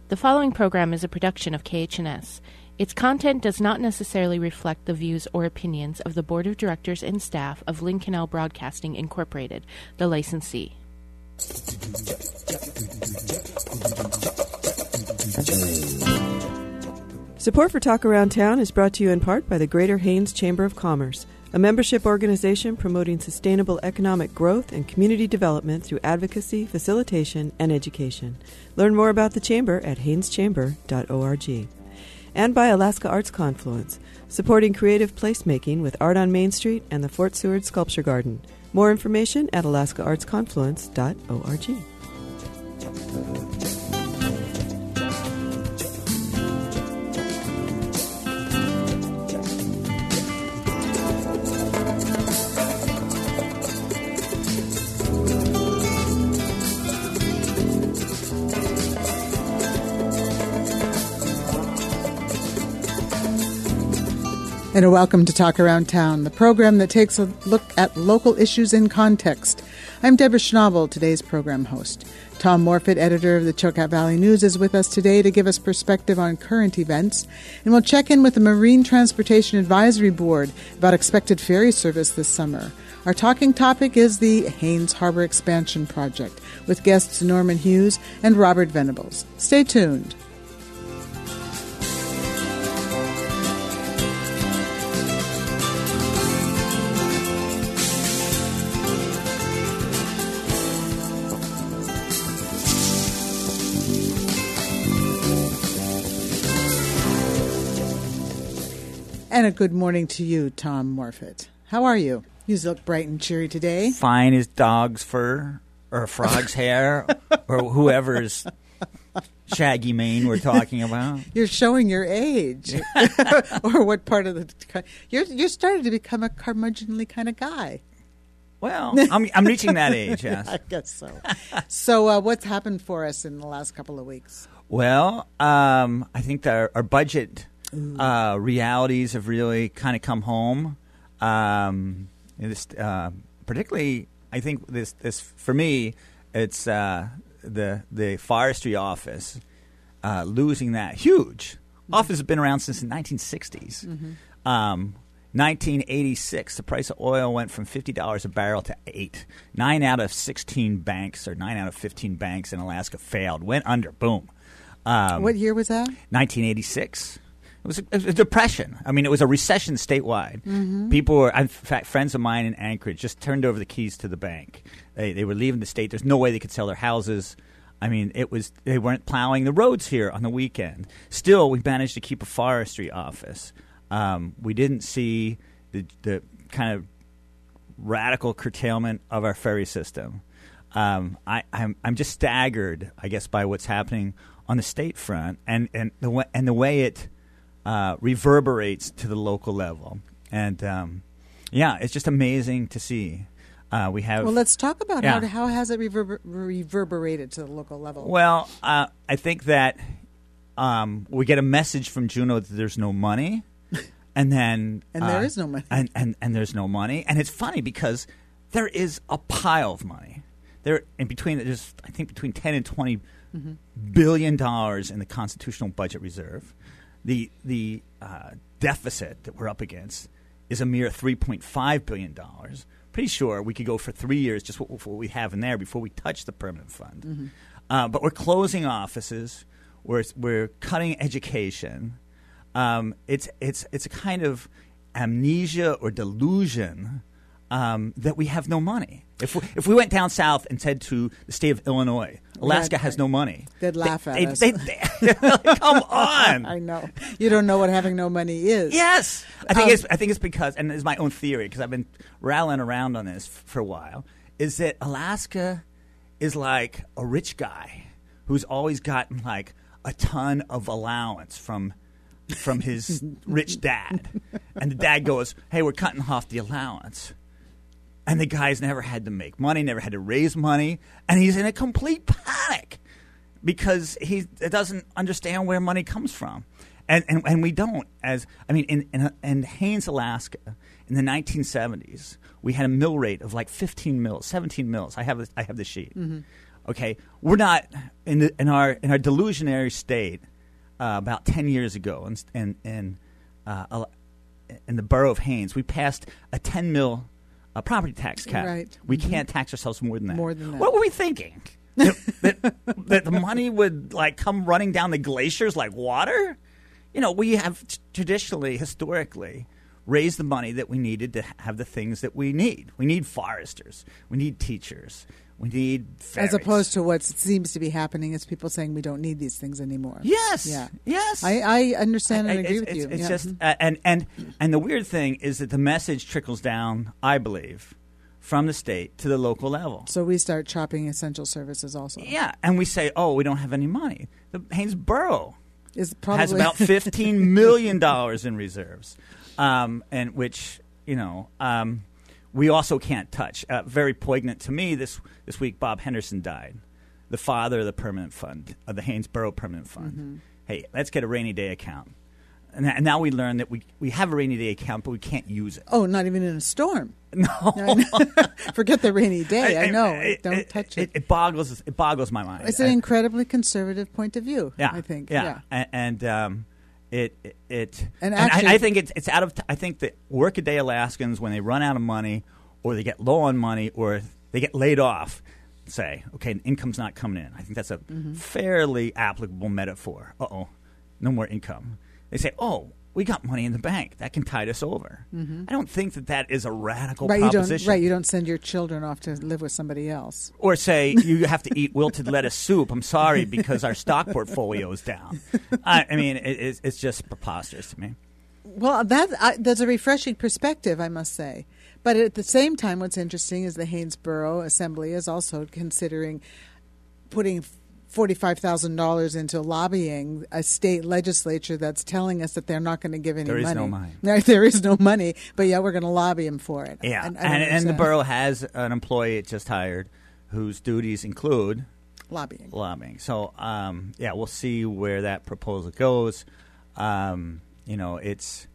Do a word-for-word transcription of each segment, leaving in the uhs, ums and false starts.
The following program is a production of K H N S. Its content does not necessarily reflect the views or opinions of the Board of Directors and staff of Lynn Canal Broadcasting, Incorporated, the licensee. Support for Talk Around Town is brought to you in part by the Greater Haines Chamber of Commerce, a membership organization promoting sustainable economic growth and community development through advocacy, facilitation, and education. Learn more about the Chamber at haynes chamber dot org. And by Alaska Arts Confluence, supporting creative placemaking with Art on Main Street and the Fort Seward Sculpture Garden. More information at alaska arts confluence dot org. And a welcome to Talk Around Town, the program that takes a look at local issues in context. I'm Deborah Schnabel, today's program host. Tom Morfitt, editor of the Chilkat Valley News, is with us today to give us perspective on current events. And we'll check in with the Marine Transportation Advisory Board about expected ferry service this summer. Our talking topic is the Haines Harbor Expansion Project, with guests Norman Hughes and Robert Venables. Stay tuned. And a good morning to you, Tom Morfitt. How are you? You look bright and cheery today. Fine as dog's fur or a frog's hair or whoever's shaggy mane we're talking about. You're showing your age. Or what part of the... You're, you're starting to become a curmudgeonly kind of guy. Well, I'm, I'm reaching that age, yes. I guess so. So uh, what's happened for us in the last couple of weeks? Well, um, I think that our, our budget... Uh, realities have really kind of come home. Um, this, uh, particularly, I think this, this for me, it's uh, the the forestry office uh, losing that huge mm-hmm. office has been around since the nineteen sixties. Mm-hmm. Um, nineteen eighty-six, the price of oil went from fifty dollars a barrel to eight. Nine out of sixteen banks, or nine out of fifteen banks in Alaska failed, went under. Boom. Um, what year was that? nineteen eighty-six. It was, a, it was a depression. I mean, it was a recession statewide. Mm-hmm. People were, in fact, friends of mine in Anchorage just turned over the keys to the bank. They they were leaving the state. There's no way they could sell their houses. I mean, it was they weren't plowing the roads here on the weekend. Still, we managed to keep a forestry office. Um, we didn't see the the kind of radical curtailment of our ferry system. Um, I, I'm I'm just staggered, I guess, by what's happening on the state front and and the way, and the way it. Uh, reverberates to the local level. And, um, yeah, it's just amazing to see. Uh, we have. Well, let's talk about yeah. how, how has it reverber- reverberated to the local level? Well, uh, I think that um, we get a message from Juneau that there's no money. and then... and uh, there is no money. And, and, and there's no money. And it's funny because there is a pile of money. There, in between, there's, I think, between ten and twenty mm-hmm. billion dollars in the Constitutional Budget Reserve. The the uh, deficit that we're up against is a mere three point five billion dollars. Pretty sure we could go for three years just what, what we have in there before we touch the permanent fund. Mm-hmm. Uh, but we're closing offices. We're we're cutting education. Um, it's it's it's a kind of amnesia or delusion um, that we have no money. If we, if we went down south and said to the state of Illinois, Alaska right. has no money, they'd laugh they, at they, us. They, they, come on! I know you don't know what having no money is. Yes, I think um, it's I think it's because, and it's my own theory because I've been rattling around on this f- for a while. Is that Alaska is like a rich guy who's always gotten like a ton of allowance from from his rich dad, and the dad goes, "Hey, we're cutting off the allowance." And the guy's never had to make money, never had to raise money, and he's in a complete panic because he doesn't understand where money comes from. And and, and we don't. As I mean, in, in, in Haines, Alaska, in the nineteen seventies, we had a mill rate of like fifteen mils, seventeen mils. I have, I have the sheet. Mm-hmm. Okay, we're not in the, in our in our delusionary state. Uh, about ten years ago, in in in, uh, in the borough of Haines, we passed a ten mil uh, property tax cap. Right. We mm-hmm. can't tax ourselves more than that. More than that. What were we thinking? that, that, that the money would like come running down the glaciers like water? You know, we have t- traditionally, historically, raised the money that we needed to have the things that we need. We need foresters. We need teachers. We need ferries. As opposed to what seems to be happening is people saying we don't need these things anymore. Yes. Yeah. Yes. I, I understand and I, agree it's, with you. It's, it's yeah. just uh, and and and the weird thing is that the message trickles down, I believe, from the state to the local level. So we start chopping essential services also. Yeah, and we say, "Oh, we don't have any money." The Haines Borough is probably has about fifteen million dollars in reserves, um, and which you know. Um, We also can't touch. Uh, very poignant to me this this week, Bob Henderson died, the father of the permanent fund, of the Haines Borough Permanent Fund. Mm-hmm. Hey, let's get a rainy day account. And, and now we learn that we, we have a rainy day account, but we can't use it. Oh, not even in a storm. No. Forget the rainy day. I, I know. It, Don't it, touch it. it. It boggles it boggles my mind. It's an I, incredibly conservative point of view, yeah, I think. Yeah. yeah. And, and um, it it, it and, and actually, I, I think it's it's out of t- I think that workaday Alaskans, when they run out of money or they get low on money or they get laid off, say, okay, income's not coming in. I think that's a mm-hmm. fairly applicable metaphor. Uh-oh, no more income. They say, oh, we got money in the bank. That can tide us over. Mm-hmm. I don't think that that is a radical right, proposition. You don't, right, you don't send your children off to live with somebody else. Or say, you have to eat wilted lettuce soup. I'm sorry, because our stock portfolio is down. I, I mean, it, it's, it's just preposterous to me. Well, that I, that's a refreshing perspective, I must say. But at the same time, what's interesting is the Haines Borough Assembly is also considering putting forty-five thousand dollars into lobbying a state legislature that's telling us that they're not going to give any there money. There is no money. There, there is no money, but yeah, we're going to lobby them for it. Yeah, I, I and, and the understand. borough has an employee it just hired whose duties include lobbying. Lobbying. So, um, yeah, we'll see where that proposal goes. Um, you know, it's...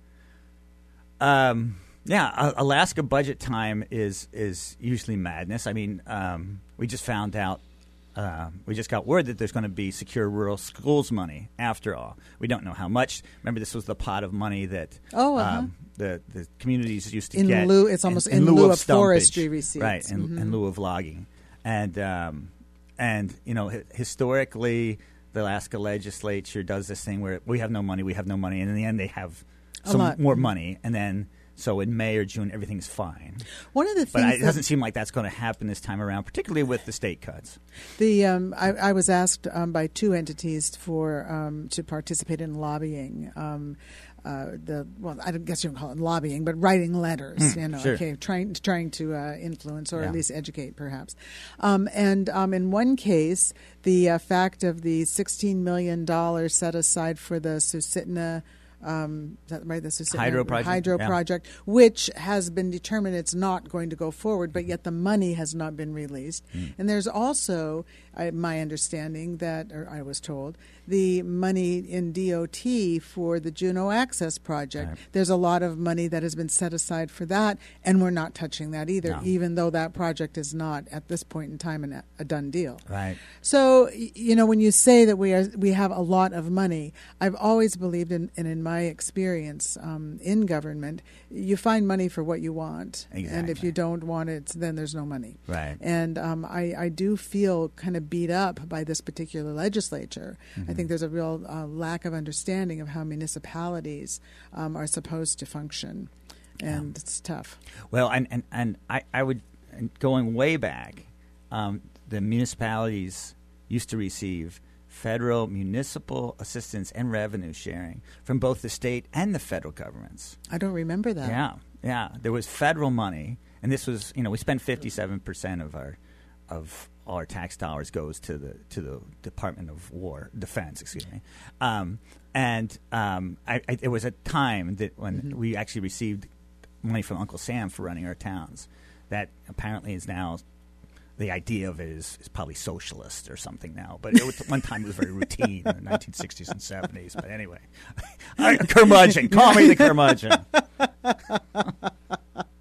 Um, yeah, Alaska budget time is is usually madness. I mean, um, we just found out, uh, we just got word that there's going to be secure rural schools money after all. We don't know how much. Remember, this was the pot of money that oh, uh-huh. um, the, the communities used to in get. Lieu, it's almost in, in, in lieu, lieu of, of forestry receipts. Right, in, mm-hmm. in lieu of logging. And, um, and you know, h- historically, the Alaska legislature does this thing where we have no money, we have no money, and in the end they have some more money, and then so in May or June everything's fine. One of the things, but I, it doesn't seem like that's going to happen this time around, particularly with the state cuts. The um, I, I was asked um, by two entities for um, to participate in lobbying. Um, uh, the well, I guess you don't call it lobbying, but writing letters. Mm, you know, sure. okay, trying trying to uh, influence or yeah. at least educate, perhaps. Um, and um, in one case, the uh, fact of the sixteen million dollars set aside for the Susitna. Um, is that right? The Susitna hydro project, hydro yeah. project, which has been determined it's not going to go forward, but yet the money has not been released. Mm. And there's also, uh, my understanding that, or I was told, the money in D O T for the Juneau Access Project. Right. There's a lot of money that has been set aside for that, and we're not touching that either, no. even though that project is not at this point in time an, a done deal. Right. So, you know, when you say that we are we have a lot of money, I've always believed in, and in my experience um, in government, you find money for what you want, exactly. and if you don't want it, then there's no money. Right. And um, I, I do feel kind of beat up by this particular legislature. Mm-hmm. I think there's a real uh, lack of understanding of how municipalities um, are supposed to function, and yeah. it's tough. Well, and and, and I, I would, going way back, um, the municipalities used to receive federal municipal assistance and revenue sharing from both the state and the federal governments. I don't remember that. Yeah, yeah. There was federal money, and this was, you know, we spend fifty-seven percent of our of all our tax dollars goes to the to the Department of War, Defense, excuse me. Um, and um, I, I, there was a time that when mm-hmm. we actually received money from Uncle Sam for running our towns. That apparently is now, the idea of it is, is probably socialist or something now. But it was, one time it was very routine in the nineteen sixties and seventies. But anyway, curmudgeon. Call me the curmudgeon.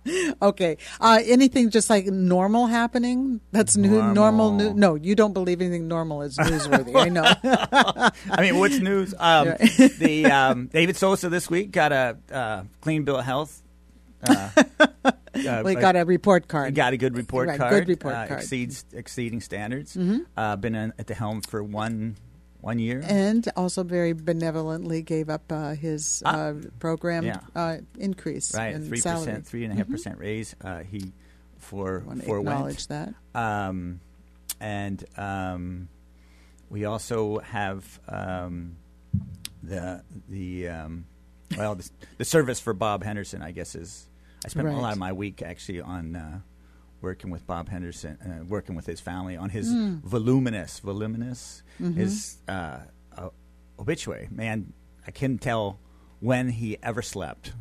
Okay. Uh, anything just like normal happening? That's new, normal. New, no, you don't believe anything normal is newsworthy. I know. I mean, what's news? Um, the um, David Sosa this week got a uh, clean bill of health. Uh, uh, we got a report card. Got a good report right, card. Good report uh, card. Exceeds exceeding standards. Mm-hmm. Uh, been in, at the helm for one one year, and also very benevolently gave up uh, his uh, uh, programmed yeah. uh, increase right, in three salary. percent, three and a half percent raise. Uh, he for I want to for acknowledge went. that. Um, and um, we also have um, the the um, well the, the service for Bob Henderson. I guess is I spent Right. a lot of my week actually on uh, working with Bob Henderson, uh, working with his family on his Mm. voluminous voluminous Mhm. his uh, uh, obituary. Man, I couldn't tell when he ever slept.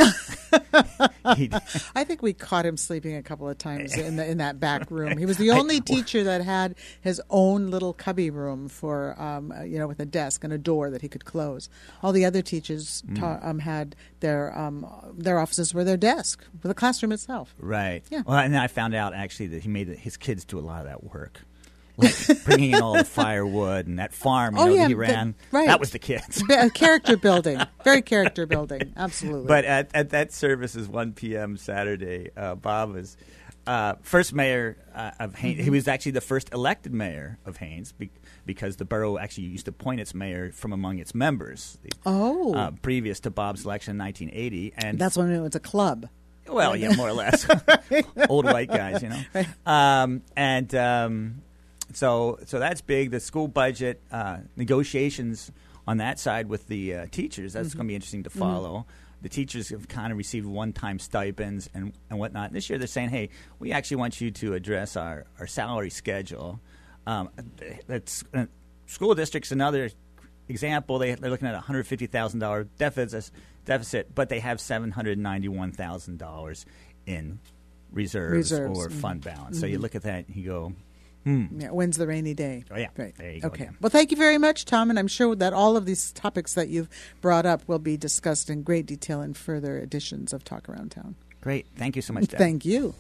he, I think we caught him sleeping a couple of times in the, in that back room. He was the only teacher that had his own little cubby room for, um, you know, with a desk and a door that he could close. All the other teachers ta- um, had their um, their offices were their desk, with the classroom itself. right. Yeah. Well, and then I found out actually that he made his kids do a lot of that work. Like bringing in all the firewood and that farm, you Oh, know, yeah, that he the- ran. right. That was the kids. Ba- character building, very character building, absolutely. But at, at that service is one p.m. Saturday. Uh, Bob was uh, first mayor uh, of Haines. Mm-hmm. He was actually the first elected mayor of Haines be- because the borough actually used to appoint its mayor from among its members. oh, Uh, previous to Bob's election in nineteen eighty. And that's when it was a club. well, yeah, more or less. Old white guys, you know. Right. Um, and um, so so that's big. The school budget uh, negotiations on that side with the uh, teachers, that's Mm-hmm. going to be interesting to follow. Mm-hmm. The teachers have kind of received one-time stipends and, and whatnot. This year they're saying, hey, we actually want you to address our, our salary schedule. Um, that's, uh, school district's another example. They, they're looking at a one hundred fifty thousand dollars deficit, deficit, but they have seven hundred ninety-one thousand dollars in reserves, Reserves, or mhm. fund balance. So Mhm. you look at that and you go, hmm. Yeah, when's the rainy day? Oh, yeah. Right. There you go Okay. again. Well, thank you very much, Tom, and I'm sure that all of these topics that you've brought up will be discussed in great detail in further editions of Talk Around Town. Great. Thank you so much, Deb. Thank you.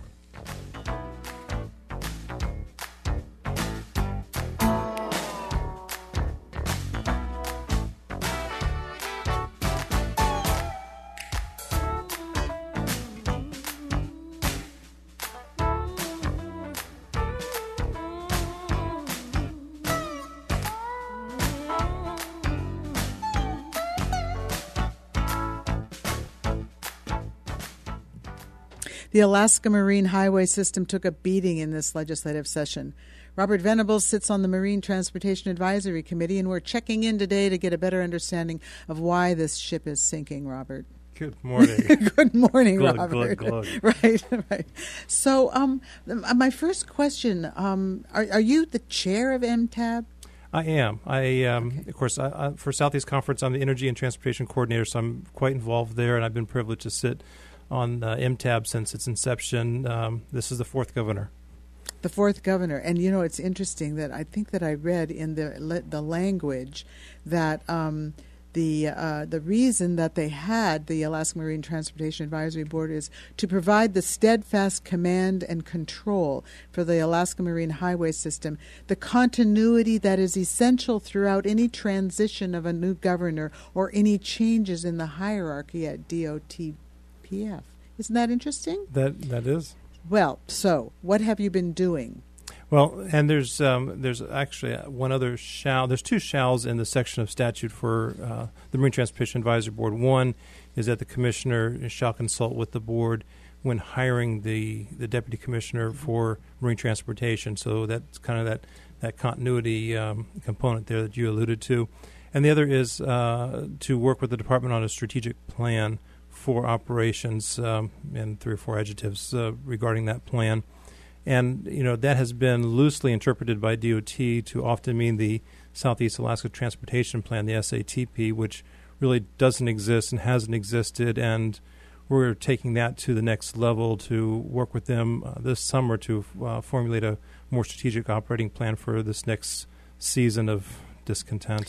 The Alaska Marine Highway System took a beating in this legislative session. Robert Venables sits on the Marine Transportation Advisory Committee, and we're checking in today to get a better understanding of why this ship is sinking, Robert. Good morning. Good morning, Glug, Robert. glug, glug. Right, right. So, um, my first question: um, are, are you the chair of M T A B? I am. I, um, Okay. of course, I, I, for Southeast Conference, I'm the Energy and Transportation Coordinator, so I'm quite involved there, and I've been privileged to sit on uh, M T A B since its inception. Um, this is the fourth governor. The fourth governor, and you know it's interesting that I think that I read in the the language that um, the uh, the reason that they had the Alaska Marine Transportation Advisory Board is to provide the steadfast command and control for the Alaska Marine Highway System, the continuity that is essential throughout any transition of a new governor or any changes in the hierarchy at D O T P F. Isn't that interesting? That that is. Well, so what have you been doing? Well, and there's um, there's actually one other shall. There's two shalls in the section of statute for uh, the Marine Transportation Advisory Board. One is that the commissioner shall consult with the board when hiring the, the deputy commissioner for marine transportation. So that's kind of that that continuity um, component there that you alluded to. And the other is uh, to work with the department on a strategic plan for operations, um, and three or four adjectives uh, regarding that plan. And, you know, that has been loosely interpreted by D O T to often mean the Southeast Alaska Transportation Plan, the S A T P, which really doesn't exist and hasn't existed. And we're taking that to the next level to work with them uh, this summer to uh, formulate a more strategic operating plan for this next season of discontent.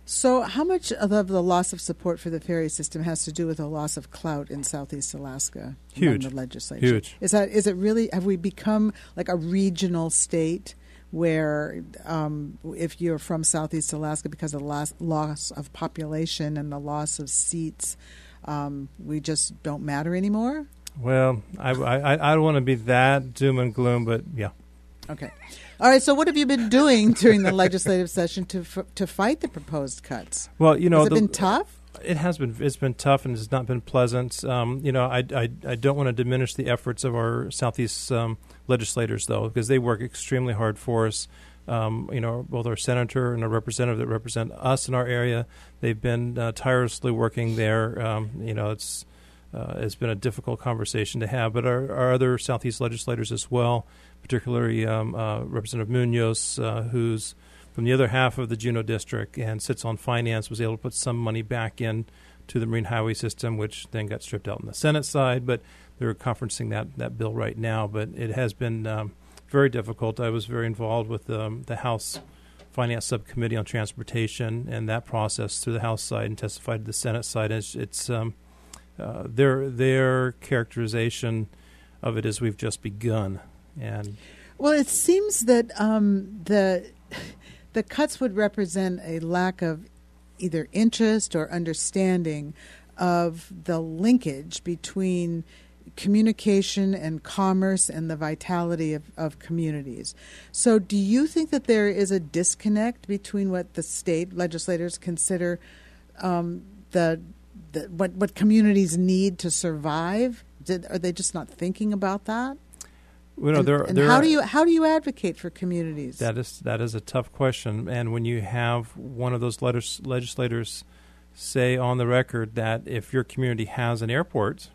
So how much of the loss of support for the ferry system has to do with a loss of clout in Southeast Alaska? Huge. Among the legislature? Huge. Is that is it really, have we become like a regional state where um, if you're from Southeast Alaska, because of the loss, loss of population and the loss of seats, um, we just don't matter anymore? Well, I, I, I don't want to be that doom and gloom, but yeah. Okay. All right, so what have you been doing during the legislative session to f- to fight the proposed cuts? Well, you know, Has it the, been tough? It has been. It's been tough, and it's not been pleasant. Um, you know, I, I, I don't want to diminish the efforts of our Southeast um, legislators, though, because they work extremely hard for us. Um, you know, both our senator and our representative that represent us in our area, they've been uh, tirelessly working there. Um, you know, it's uh, it's been a difficult conversation to have, but our, our other Southeast legislators as well, particularly um, uh, Representative Munoz, uh, who's from the other half of the Juneau District and sits on finance, was able to put some money back in to the Marine Highway System, which then got stripped out on the Senate side. But they're conferencing that, that bill right now. But it has been um, very difficult. I was very involved with um, the House Finance Subcommittee on Transportation and that process through the House side and testified to the Senate side. It's, it's um, uh, their their characterization of it is we've just begun. And well, it seems that um, the the cuts would represent a lack of either interest or understanding of the linkage between communication and commerce and the vitality of, of communities. So do you think that there is a disconnect between what the state legislators consider um, the, the what, what communities need to survive? Did, are they just not thinking about that? Well, and, there, and there how are, do you how do you advocate for communities? That is that is a tough question, and when you have one of those letters, legislators say on the record that if your community has an airport,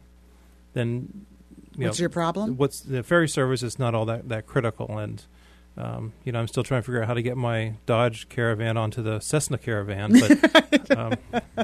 then you what's know, your problem? What's the ferry service is not all that, that critical, and um, you know I'm still trying to figure out how to get my Dodge Caravan onto the Cessna Caravan, but um,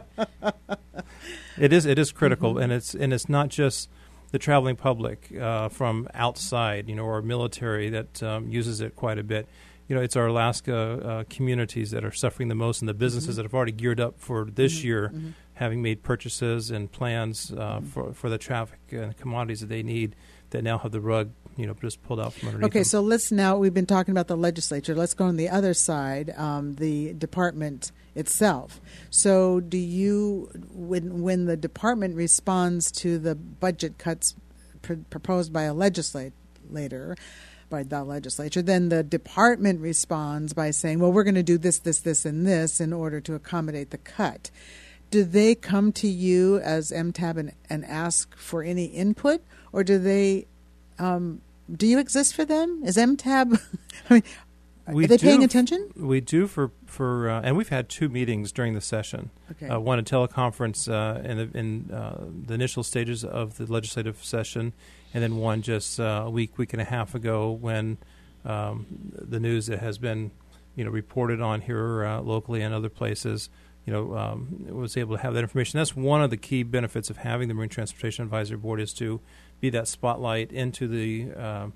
it is it is critical, mm-hmm. and it's and it's not just the traveling public uh, from outside, you know, or military that um, uses it quite a bit. You know, it's our Alaska uh, communities that are suffering the most, and the businesses mm-hmm. that have already geared up for this mm-hmm. year, mm-hmm. having made purchases and plans uh, mm-hmm. for for the traffic and commodities that they need, that now have the rug, you know, just pulled out from underneath Okay, them. so let's now, we've been talking about the legislature. Let's go on the other side, um, the department itself. So do you, when when the department responds to the budget cuts pr- proposed by a legislator, by the legislature, then the department responds by saying, well, we're going to do this, this, this, and this in order to accommodate the cut. Do they come to you as M T A B and, and ask for any input, or do they, um, do you exist for them? Is M T A B, I mean, we are they do, paying attention? We do for, for uh, and we've had two meetings during the session. Okay. Uh, one a teleconference uh, in, the, in uh, the initial stages of the legislative session, and then one just uh, a week, week and a half ago when um, the news that has been, you know, reported on here uh, locally and other places, you know, um, was able to have that information. That's one of the key benefits of having the Marine Transportation Advisory Board, is to be that spotlight into the uh,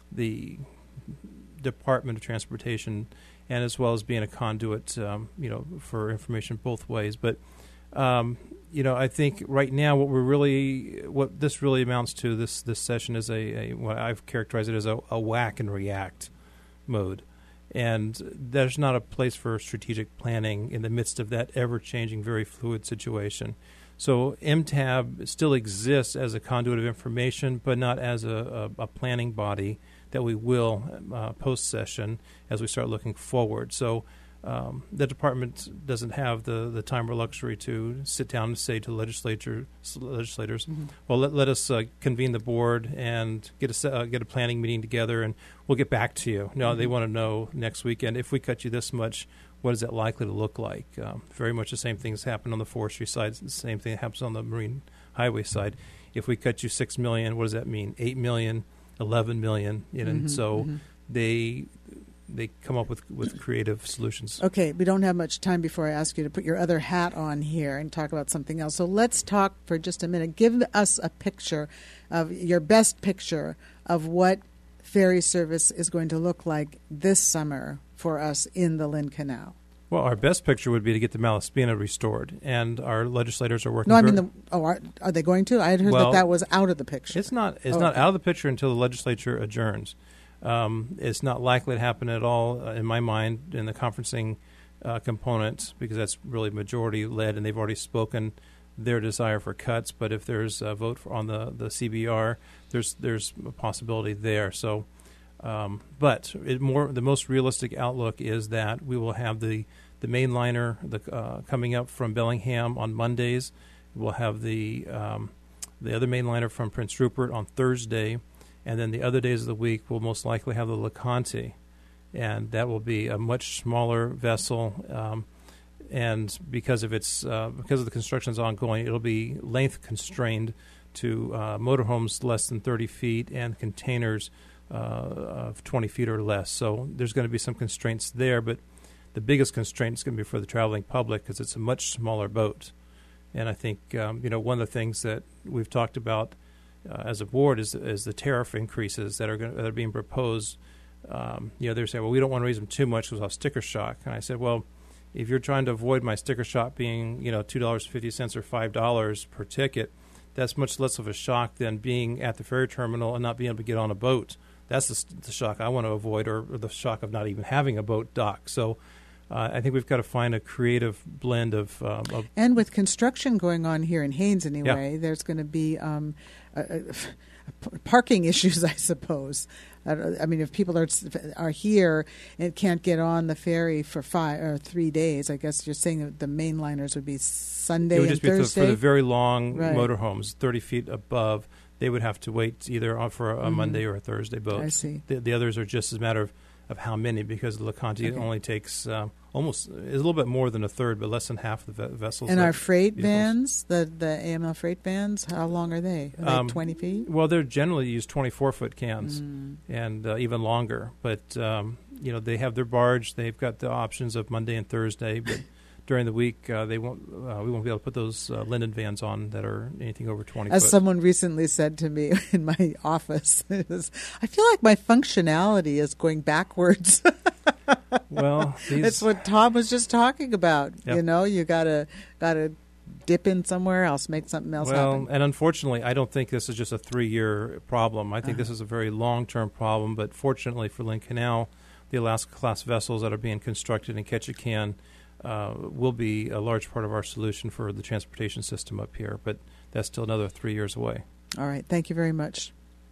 the Department of Transportation, and as well as being a conduit, um, you know, for information both ways. But um, you know, I think right now what we're really, what this really amounts to, this this session is a, a what I've characterized it as a, a whack and react mode. And there's not a place for strategic planning in the midst of that ever-changing, very fluid situation. So M T A B still exists as a conduit of information, but not as a, a, a planning body that we will uh, post-session as we start looking forward. So um, the department doesn't have the, the time or luxury to sit down and say to legislature legislators, mm-hmm. well, let, let us uh, convene the board and get a uh, get a planning meeting together, and we'll get back to you. No, mm-hmm. they want to know next weekend, if we cut you this much, what is that likely to look like? Um, very much the same things happen on the forestry side. The same thing happens on the marine highway side. If we cut you six million, what does that mean? Eight million, eleven million. You know, mm-hmm, and so mm-hmm. they they come up with, with creative solutions. Okay, we don't have much time before I ask you to put your other hat on here and talk about something else. So let's talk for just a minute. Give us a picture of your best picture of what ferry service is going to look like this summer for us in the Lynn Canal. Well, our best picture would be to get the Malaspina restored, and our legislators are working. No, I mean, very, the, oh, are, are they going to? I had heard well, that that was out of the picture. It's not. It's oh, not okay. out of the picture until the legislature adjourns. Um, it's not likely to happen at all, uh, in my mind, in the conferencing uh, component, because that's really majority led, and they've already spoken their desire for cuts. But if there's a vote for, on the, the C B R, there's there's a possibility there. So, um, but it more the most realistic outlook is that we will have the the mainliner the, uh, coming up from Bellingham on Mondays. We'll have the um, the other mainliner from Prince Rupert on Thursday. And then the other days of the week, we'll most likely have the LeConte, and that will be a much smaller vessel. Um, and because of its uh, because of the construction is ongoing, it'll be length constrained to uh, motorhomes less than thirty feet and containers uh, of twenty feet or less. So there's going to be some constraints there, but the biggest constraint is going to be for the traveling public because it's a much smaller boat. And I think um, you know one of the things that we've talked about Uh, as a board is is the tariff increases that are going that are being proposed. Um, you know, they're saying, well, we don't want to raise them too much because of sticker shock. And I said, well, if you're trying to avoid my sticker shock being, you know, two dollars and fifty cents or five dollars per ticket, that's much less of a shock than being at the ferry terminal and not being able to get on a boat. That's the, the shock I want to avoid, or, or the shock of not even having a boat dock. So uh, I think we've got to find a creative blend of, um, of and with construction going on here in Haines anyway, yeah. there's going to be um, uh, uh, parking issues, I suppose. Uh, I mean, if people are are here and can't get on the ferry for five or three days, I guess you're saying that the mainliners would be Sunday it would and just be Thursday? for the very long Right. motorhomes, thirty feet above. They would have to wait either on for a, a Mhm. Monday or a Thursday boat. I see. The, the others are just a matter of, of how many, because the LeConte Okay. only takes um, almost is a little bit more than a third, but less than half the ve- vessels. And that- our freight vehicles. vans, the, the A M L freight vans, how long are they? Are they Um, twenty feet? Well, they're generally use twenty-four foot cans Mm. and uh, even longer. But um, you know, they have their barge. They've got the options of Monday and Thursday, but during the week, uh, they won't. Uh, we won't be able to put those uh, linden vans on that are anything over twenty As foot. someone recently said to me in my office, it was, I feel like my functionality is going backwards. Well, these, It's what Tom was just talking about. Yep. You know, you gotta gotta dip in somewhere else, make something else well, happen. and unfortunately, I don't think this is just a three-year problem. I think Uh-huh. this is a very long-term problem. But fortunately for Lynn Canal, the Alaska-class vessels that are being constructed in Ketchikan uh, will be a large part of our solution for the transportation system up here. But that's still another three years away. All right, thank you very much.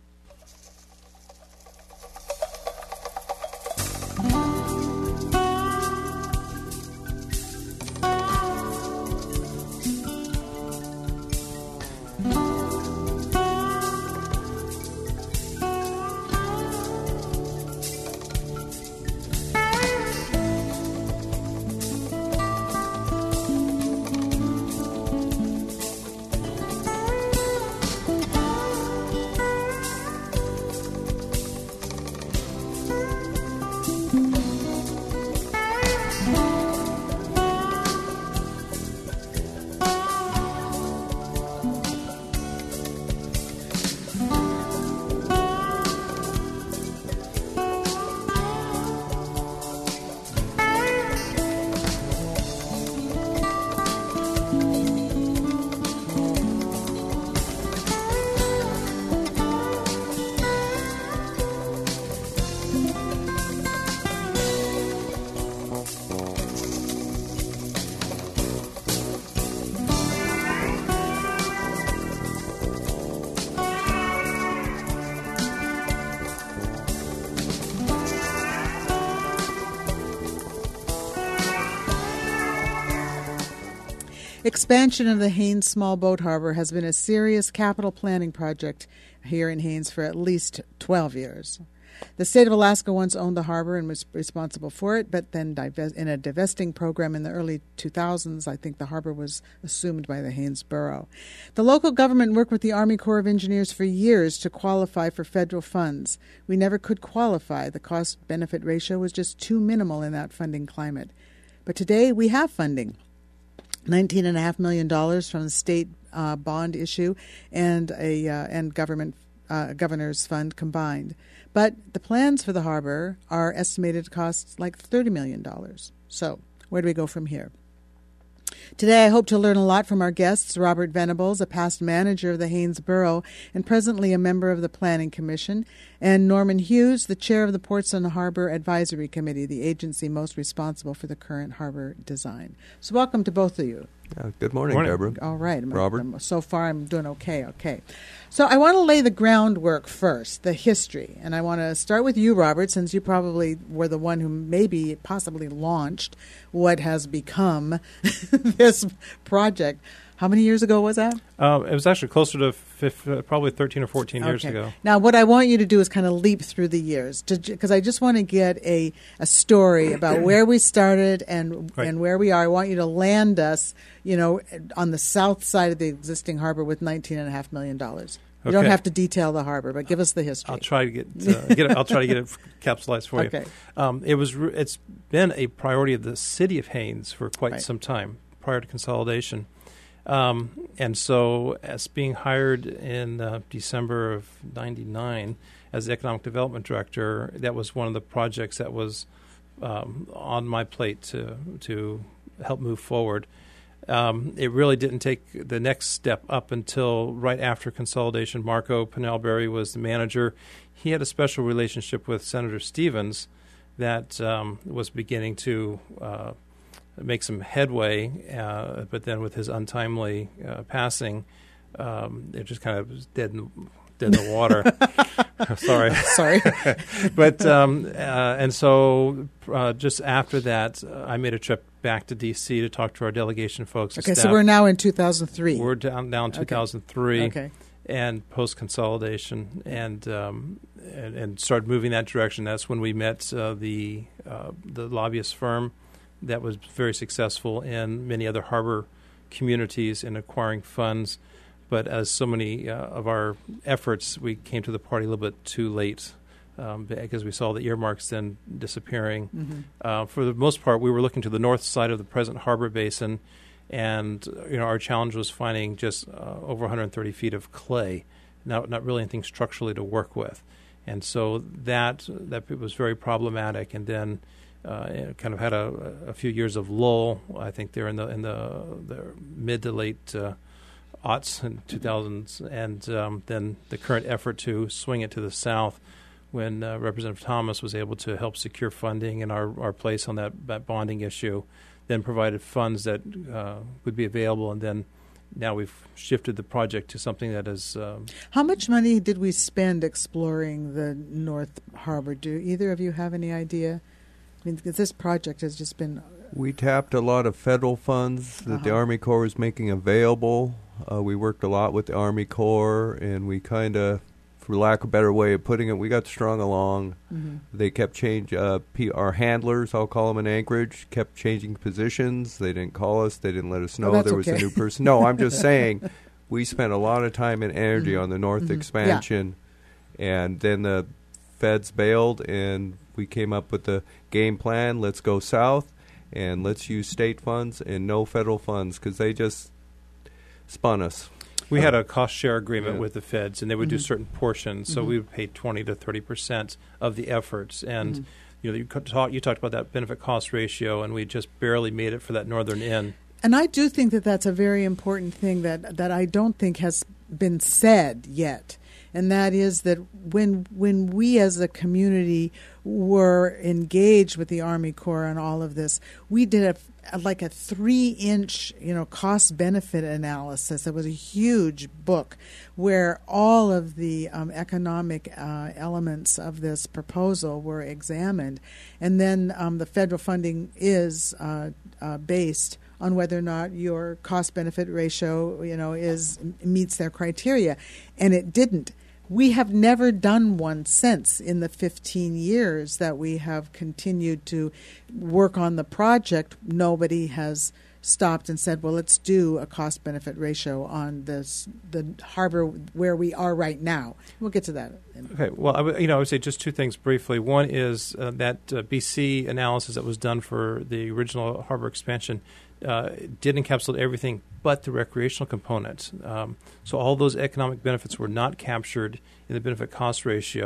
Expansion of the Haines Small Boat Harbor has been a serious capital planning project here in Haines for at least twelve years. The state of Alaska once owned the harbor and was responsible for it, but then divest, in a divesting program in the early two thousands, I think the harbor was assumed by the Haines Borough. The local government worked with the Army Corps of Engineers for years to qualify for federal funds. We never could qualify. The cost-benefit ratio was just too minimal in that funding climate. But today we have funding. nineteen point five million dollars from the state uh, bond issue and a uh, and government uh, governor's fund combined. But the plans for the harbor are estimated to cost like thirty million dollars. So Where do we go from here? Today, I hope to learn a lot from our guests, Robert Venables, a past manager of the Haines Borough and presently a member of the Planning Commission, and Norman Hughes, the chair of the Ports and Harbor Advisory Committee, the agency most responsible for the current harbor design. So welcome to both of you. Uh, good morning, Morning. Deborah. All right. I'm- Robert. I'm- so far, I'm doing okay. Okay. So I want to lay the groundwork first, the history. And I want to start with you, Robert, since you probably were the one who maybe possibly launched what has become this project. How many years ago was that? Uh, it was actually closer to fif- uh, probably thirteen or fourteen years Okay. ago. Now, what I want you to do is kind of leap through the years, because I just want to get a, a story about where we started and Right. and where we are. I want you to land us, you know, on the south side of the existing harbor with nineteen and a half million dollars. You don't Okay. have to detail the harbor, but give us the history. I'll try to get, uh, get it, I'll try to get it capsulized for Okay. you. Um, it was re- it's been a priority of the city of Haines for quite Right. some time prior to consolidation. Um, and so, as being hired in uh, December of ninety-nine as the economic development director, that was one of the projects that was um, on my plate to to help move forward. Um, it really didn't take the next step up until right after consolidation. Marco Pinelberry was the manager. He had a special relationship with Senator Stevens that um, was beginning to uh, make some headway, uh, but then with his untimely uh, passing, um, it just kind of was dead in, dead in the water. Sorry. Sorry. But um, uh, and so uh, just after that, uh, I made a trip back to D C to talk to our delegation folks. and Okay, so staff. we're now in two thousand three. We're down now in Okay. two thousand three Okay. and post consolidation, and, um, and and started moving that direction. That's when we met uh, the uh, the lobbyist firm that was very successful in many other harbor communities in acquiring funds. But as so many uh, of our efforts, we came to the party a little bit too late um, because we saw the earmarks then disappearing. Mm-hmm. Uh, for the most part, we were looking to the north side of the present harbor basin, and you know our challenge was finding just uh, over one hundred thirty feet of clay, not not really anything structurally to work with, and so that that was very problematic. And then uh, it kind of had a, a few years of lull. I think they're in the in the, the mid to late uh, aughts in two thousands, and um, then the current effort to swing it to the south when uh, Representative Thomas was able to help secure funding and our, our place on that, that bonding issue, then provided funds that uh, would be available, and then now we've shifted the project to something that is... Um, How much money did we spend exploring the North Harbor? Do either of you have any idea? I mean, 'cause this project has just been... We tapped a lot of federal funds that the Uh-huh. Army Corps was making available. Uh, we worked a lot with the Army Corps, and we kind of, for lack of a better way of putting it, we got strung along. Mm-hmm. They kept change. Uh, P- our handlers, I'll call them in Anchorage, kept changing positions. They didn't call us. They didn't let us know that's there was okay. a new person. No, I'm just saying we spent a lot of time and energy Mhm. on the North Mhm. Yeah. expansion, and then the feds bailed, and we came up with the game plan. Let's go south, and let's use state funds and no federal funds because they just spun us. we had a cost share agreement Yeah. with the feds, and they would do Mhm. certain portions, so Mhm. we would pay twenty to thirty percent of the efforts. And Mhm. you know, you, could talk, you talked about that benefit cost ratio, and we just barely made it for that northern end. And I do think that that's a very important thing that, that I don't think has been said yet. And that is that when when we as a community were engaged with the Army Corps on all of this, we did a, a like a three-inch, you know, cost-benefit analysis. It was a huge book where all of the um, economic uh, elements of this proposal were examined, and then um, the federal funding is uh, uh, based on whether or not your cost-benefit ratio, you know, is meets their criteria, and it didn't. We have never done one since in the fifteen years that we have continued to work on the project. Nobody has stopped and said, well, let's do a cost-benefit ratio on this the harbor where we are right now. We'll get to that. Okay. Well, I w- you know, I would say just two things briefly. One is uh, that uh, B C analysis that was done for the original harbor expansion uh, did encapsulate everything but the recreational component. Um, so all those economic benefits were not captured in the benefit cost ratio.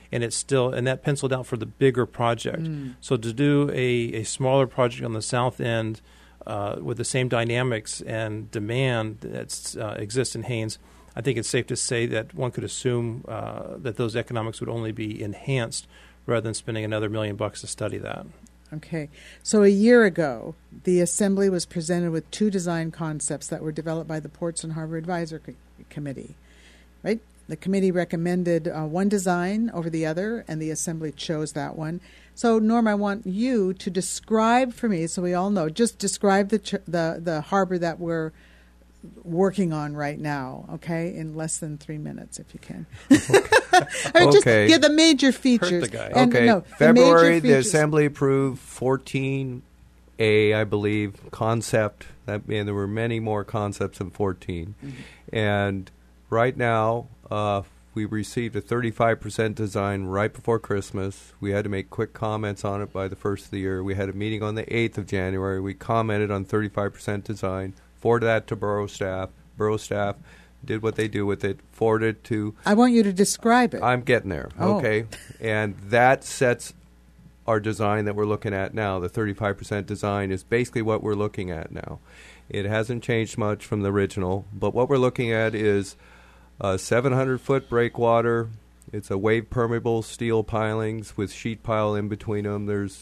and it's still and that penciled out for the bigger project. Mm. So to do a, a smaller project on the south end uh, with the same dynamics and demand that uh, exists in Haines, I think it's safe to say that one could assume uh, that those economics would only be enhanced rather than spending another million bucks to study that. Okay. So a year ago, the Assembly was presented with two design concepts that were developed by the Ports and Harbor Advisory Co- Committee, right? The committee recommended uh, one design over the other, and the Assembly chose that one. So, Norm, I want you to describe for me, so we all know, just describe the ch- the, the harbor that we're working on right now, okay, in less than three minutes, if you can. I mean, just Okay. give the major features. Hurt the guy. And, okay, no, the February, major the features. Assembly approved fourteen A, I believe, concept. That, and there were many more concepts than fourteen. Mm-hmm. And right now, uh, we received a thirty-five percent design right before Christmas. We had to make quick comments on it by the first of the year. We had a meeting on the eighth of January. We commented on thirty-five percent design, forwarded that to borough staff. Borough staff did what they do with it, forwarded to... I want you to describe it. I'm getting there, Oh. okay? And that sets our design that we're looking at now. The thirty-five percent design is basically what we're looking at now. It hasn't changed much from the original, but what we're looking at is a seven hundred foot breakwater. It's a wave permeable steel pilings with sheet pile in between them. There's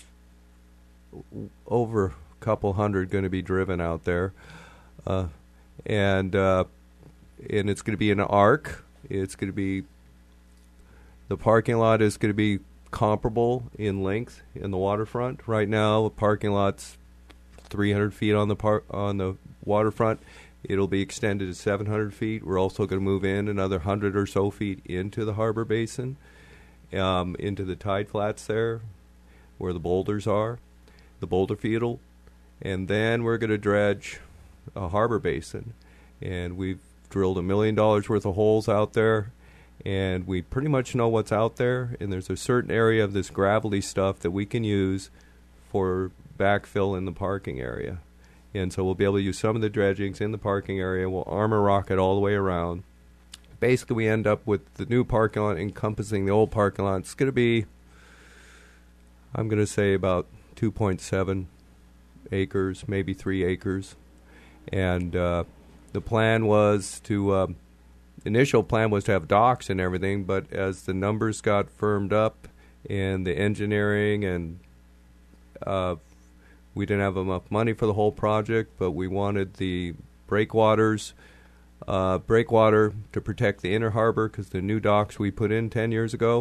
w- over a couple hundred going to be driven out there. Uh, and uh, and it's going to be an arc. It's going to be, the parking lot is going to be comparable in length in the waterfront. Right now, the parking lot's three hundred feet on the par- on the waterfront. It'll be extended to seven hundred feet. We're also going to move in another one hundred or so feet into the harbor basin, um, into the tide flats there, where the boulders are, the boulder field. And then we're going to dredge a harbor basin. And we've drilled a million dollars worth of holes out there. And we pretty much know what's out there. And there's a certain area of this gravelly stuff that we can use for backfill in the parking area. And so we'll be able to use some of the dredgings in the parking area. We'll armor rock it all the way around. Basically, we end up with the new parking lot encompassing the old parking lot. It's going to be, I'm going to say, about two point seven acres, maybe three acres. And uh, the plan was to, uh, initial plan was to have docks and everything, but as the numbers got firmed up and the engineering and uh, we didn't have enough money for the whole project, but we wanted the breakwaters, uh, breakwater to protect the inner harbor because the new docks we put in ten years ago,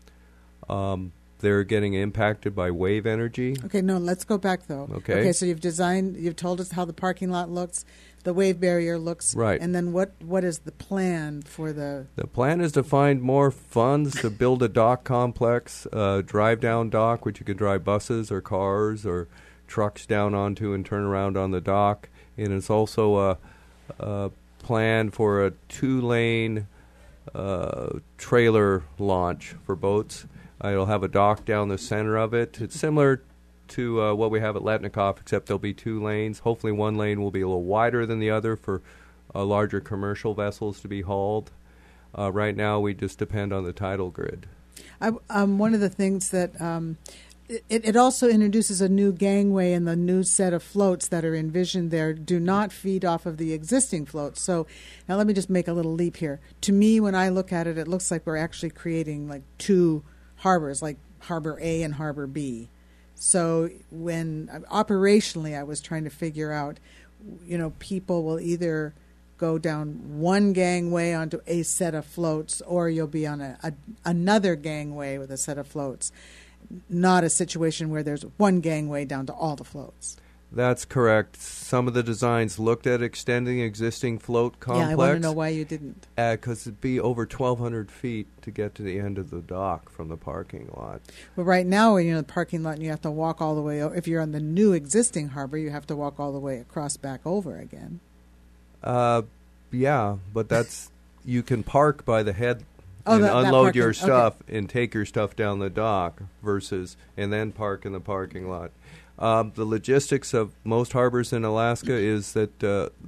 um, they're getting impacted by wave energy. Okay, no, let's go back, though. Okay. Okay, so you've designed, you've told us how the parking lot looks, the wave barrier looks. Right. And then what, what is the plan for the... The plan is to find more funds to build a dock complex, a drive-down dock, which you can drive buses or cars or trucks down onto and turn around on the dock. And it's also a, a plan for a two-lane uh, trailer launch for boats. Uh, it'll have a dock down the center of it. It's similar to uh, what we have at Letnikoff, except there'll be two lanes. Hopefully one lane will be a little wider than the other for uh, larger commercial vessels to be hauled. Uh, right now, we just depend on the tidal grid. I, um, one of the things that... Um, It, it also introduces a new gangway, and the new set of floats that are envisioned there do not feed off of the existing floats. So now let me just make a little leap here. To me, when I look at it, it looks like we're actually creating like two harbors, like Harbor A and Harbor B. So when operationally I was trying to figure out, you know, people will either go down one gangway onto a set of floats, or you'll be on a, a another gangway with a set of floats. Not a situation where there's one gangway down to all the floats. That's correct. Some of the designs looked at extending existing float complex. Yeah, I want to know why you didn't. Because it'd be over twelve hundred feet to get to the end of the dock from the parking lot. But right now, when you're in the parking lot and you have to walk all the way, o- if you're on the new existing harbor, you have to walk all the way across back over again. Uh, yeah, but that's, you can park by the head Oh, and that- that unload parking- your okay. stuff and take your stuff down the dock versus, and then park in the parking lot. Um, the logistics of most harbors in Alaska is that uh,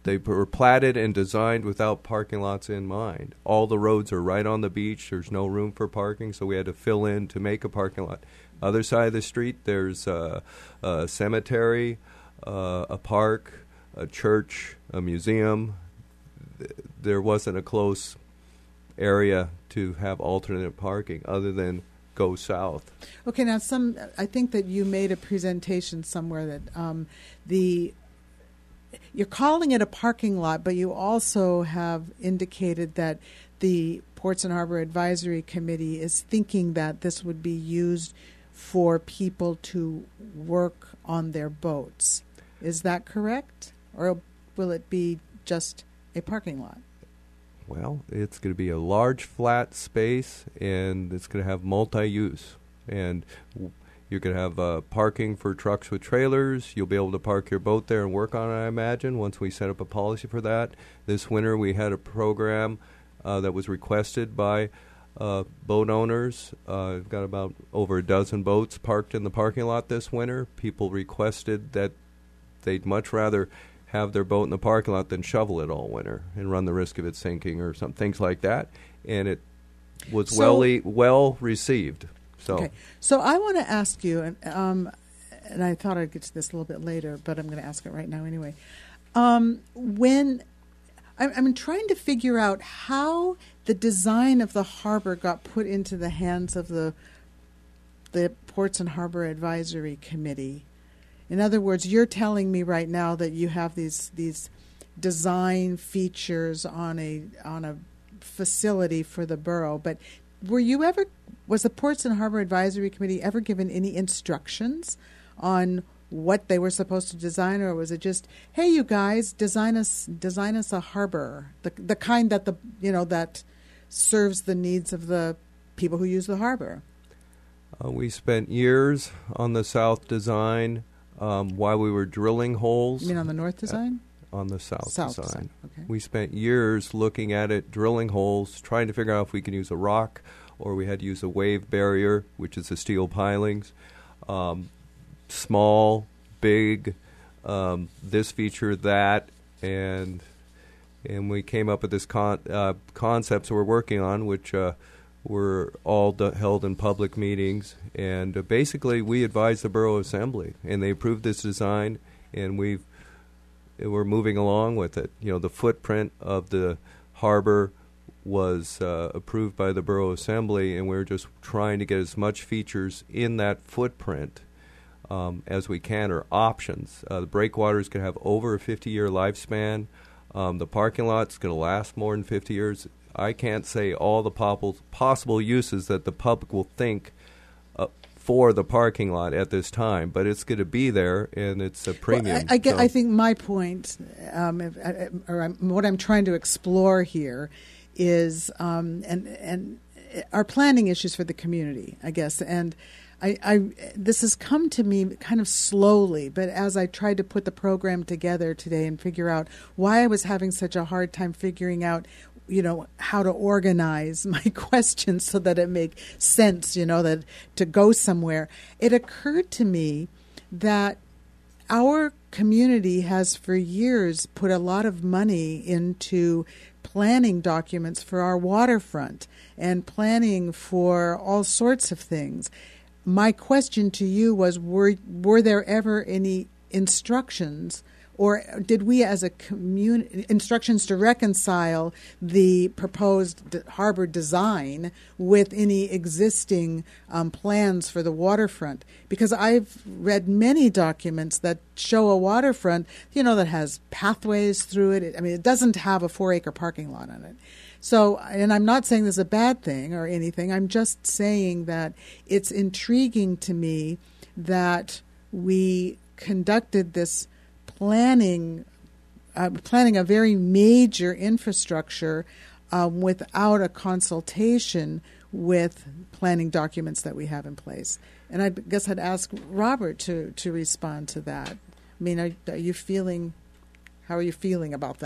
they were platted and designed without parking lots in mind. All the roads are right on the beach. There's no room for parking, so we had to fill in to make a parking lot. Other side of the street, there's uh, a cemetery, uh, a park, a church, a museum. There wasn't a close area to have alternate parking other than go south. Okay, now some. I think that you made a presentation somewhere that um, the you're calling it a parking lot, but you also have indicated that the Ports and Harbor Advisory Committee is thinking that this would be used for people to work on their boats. Is that correct? Or will it be just a parking lot? Well, it's going to be a large flat space, and it's going to have multi-use. And w- you're going to have uh, parking for trucks with trailers. You'll be able to park your boat there and work on it, I imagine, once we set up a policy for that. This winter we had a program uh, that was requested by uh, boat owners. Uh, I've got about over a dozen boats parked in the parking lot this winter. People requested that they'd much rather have their boat in the parking lot than shovel it all winter and run the risk of it sinking or some things like that. And it was So- well e- well received. So Okay, so I want to ask you, and um, and I thought I'd get to this a little bit later, but I'm going to ask it right now anyway. Um, when I'm, I'm trying to figure out how the design of the harbor got put into the hands of the the Ports and Harbor Advisory Committee. In other words, you're telling me right now that you have these these design features on a on a facility for the borough, but were you ever was the Ports and Harbor Advisory Committee ever given any instructions on what they were supposed to design, or was it just, hey, you guys, design us design us a harbor, the the kind that the you know that serves the needs of the people who use the harbor? uh, we spent years on the south design um, while we were drilling holes. You mean on the north design? On the south, South design. design, okay. We spent years looking at it, drilling holes, trying to figure out if we could use a rock or we had to use a wave barrier, which is the steel pilings. Um, small, big, um, this feature, that, and and we came up with this con- uh, concepts we're working on, which uh, were all d- held in public meetings. And uh, basically, we advised the Borough Assembly, and they approved this design, and we've we're moving along with it. You know, the footprint of the harbor was uh, approved by the Borough Assembly, and we're just trying to get as much features in that footprint um, as we can, or options. Uh, the breakwaters can have over a fifty-year lifespan. Um, the parking lot's going to last more than fifty years. I can't say all the popul- possible uses that the public will think uh, for the parking lot at this time, but it's going to be there, and it's a premium. Well, I, I, get, so. I think my point, um, if, I, or I'm, what I'm trying to explore here, is um, and and our planning issues for the community, I guess, and I, I this has come to me kind of slowly, but as I tried to put the program together today and figure out why I was having such a hard time figuring out, you know, how to organize my questions so that it make sense, you know, that to go somewhere, it occurred to me that our community has for years put a lot of money into planning documents for our waterfront and planning for all sorts of things. My question to you was, were were there ever any instructions, or did we as a community, instructions to reconcile the proposed d- harbor design with any existing um, plans for the waterfront? Because I've read many documents that show a waterfront, you know, that has pathways through it. I mean, it doesn't have a four-acre parking lot on it. So, and I'm not saying this is a bad thing or anything. I'm just saying that it's intriguing to me that we conducted this planning, uh, planning a very major infrastructure um, without a consultation with planning documents that we have in place. And I guess I'd ask Robert to, to respond to that. I mean, are, are you feeling... How are you feeling about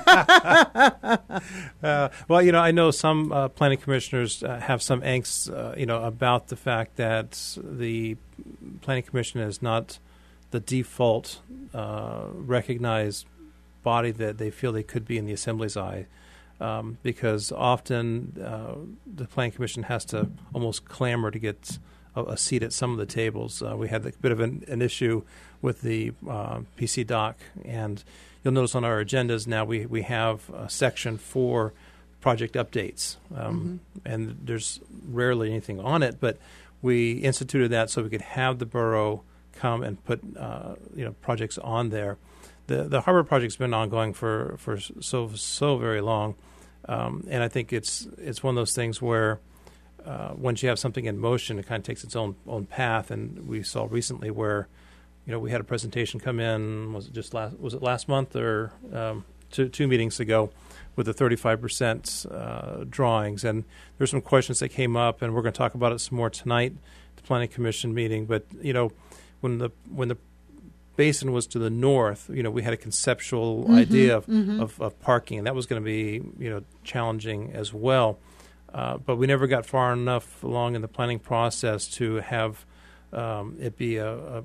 that? uh, well, you know, I know some uh, planning commissioners uh, have some angst, uh, you know, about the fact that the planning commission is not the default uh, recognized body that they feel they could be in the Assembly's eye. Um, because often uh, the Planning Commission has to almost clamor to get a, a seat at some of the tables. Uh, we had a bit of an, an issue with the uh, P C doc, and you'll notice on our agendas now we, we have a section for project updates, um, mm-hmm. and there's rarely anything on it, but we instituted that so we could have the borough come and put uh, you know projects on there. The the harbor project's been ongoing for, for so so very long. Um, and I think it's it's one of those things where uh, once you have something in motion, it kind of takes its own own path. And we saw recently where, you know, we had a presentation come in. Was it just last? Was it last month or um, two two meetings ago, with the thirty-five percent uh, drawings? And there's some questions that came up, and we're going to talk about it some more tonight, at the Planning Commission meeting. But you know, when the when the basin was to the north, you know, we had a conceptual mm-hmm, idea of, mm-hmm. of, of parking, and that was going to be, you know, challenging as well. Uh, but we never got far enough along in the planning process to have um, it be a, a,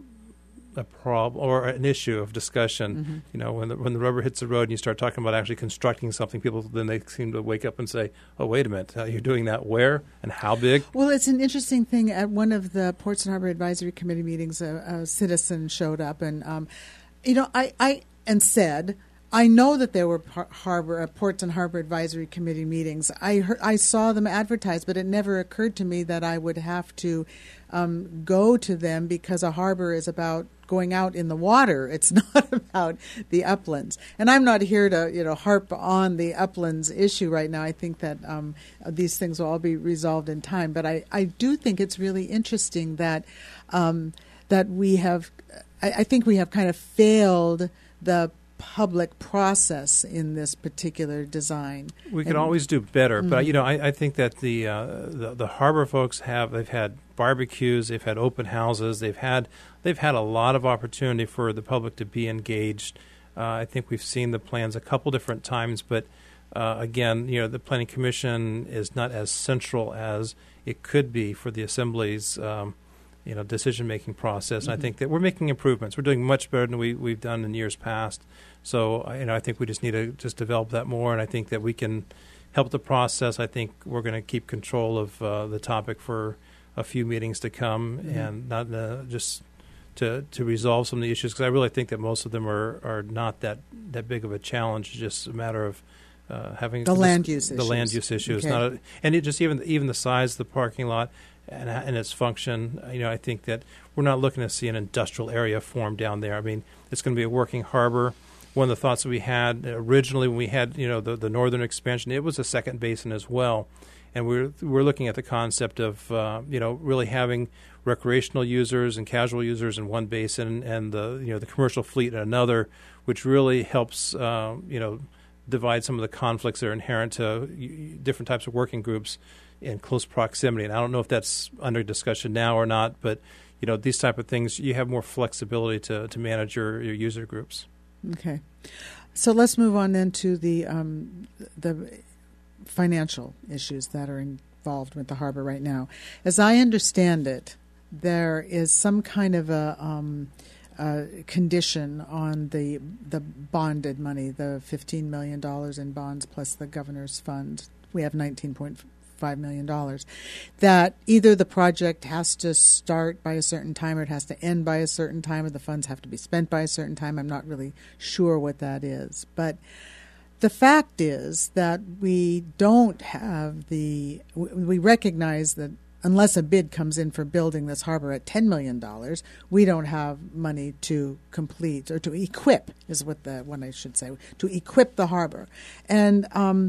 a problem or an issue of discussion. Mm-hmm. You know, when the, when the rubber hits the road and you start talking about actually constructing something, people then they seem to wake up and say, "Oh, wait a minute, uh, you're doing that where and how big?" Well, it's an interesting thing. At one of the Ports and Harbor Advisory Committee meetings, a, a citizen showed up and, um, you know, I, I and said, I know that there were par- harbor uh, Ports and Harbor Advisory Committee meetings. I heard, I saw them advertised, but it never occurred to me that I would have to um, go to them because a harbor is about going out in the water. It's not about the uplands. And I'm not here to, you know, harp on the uplands issue right now. I think that um, these things will all be resolved in time. But I, I do think it's really interesting that um, that we have, I, I think we have kind of failed the public process in this particular design. We could and, always do better, mm-hmm. but you know, I, I think that the, uh, the the harbor folks have they've had barbecues, they've had open houses, they've had they've had a lot of opportunity for the public to be engaged. Uh, I think we've seen the plans a couple different times, but uh, again, you know, the Planning Commission is not as central as it could be for the Assembly's um, you know decision-making process. Mm-hmm. And I think that we're making improvements. We're doing much better than we, we've done in years past. So you know, I think we just need to just develop that more, and I think that we can help the process. I think we're going to keep control of uh, the topic for a few meetings to come, mm-hmm. and not uh, just to to resolve some of the issues, because I really think that most of them are, are not that, that big of a challenge. It's just a matter of uh, having the this, land use the issues. land use issues, okay. not a, and it just even even the size of the parking lot and and its function. You know, I think that we're not looking to see an industrial area form down there. I mean, it's going to be a working harbor. One of the thoughts that we had originally when we had, you know, the, the northern expansion, it was a second basin as well. And we're, we're looking at the concept of, uh, you know, really having recreational users and casual users in one basin and the, you know, the commercial fleet in another, which really helps, uh, you know, divide some of the conflicts that are inherent to different types of working groups in close proximity. And I don't know if that's under discussion now or not, but, you know, these type of things, you have more flexibility to, to manage your, your user groups. Okay, so let's move on then to the um, the financial issues that are involved with the harbor right now. As I understand it, there is some kind of a, um, a condition on the the bonded money, the fifteen million dollars in bonds plus the governor's fund. We have nineteen point five million dollars. That either the project has to start by a certain time or it has to end by a certain time, or the funds have to be spent by a certain time. I'm not really sure what that is. But the fact is that we don't have the, we recognize that unless a bid comes in for building this harbor at ten million dollars, we don't have money to complete, or to equip, is what the one I should say, to equip the harbor. And um,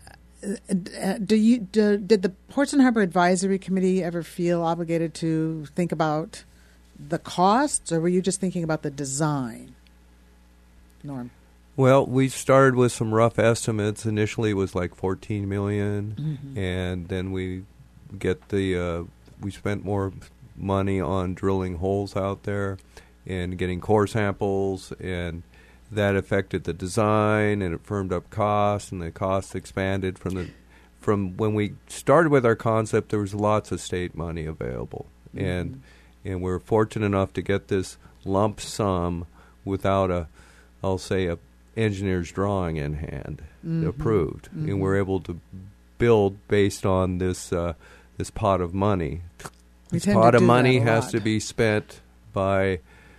do you do, did the Ports and Harbor Advisory Committee ever feel obligated to think about the costs, or were you just thinking about the design? Norm. Well, we started with some rough estimates. Initially, it was like fourteen million dollars, mm-hmm. and then we get the uh, we spent more money on drilling holes out there and getting core samples, and that affected the design, and it firmed up costs, and the costs expanded from the from when we started with our concept. There was lots of state money available, mm-hmm. and and we were fortunate enough to get this lump sum without a, I'll say a engineer's drawing in hand, Mhm. approved, Mhm. and we're able to build based on this uh, this pot of money. We This tend to pot of do that money a has lot. to be spent by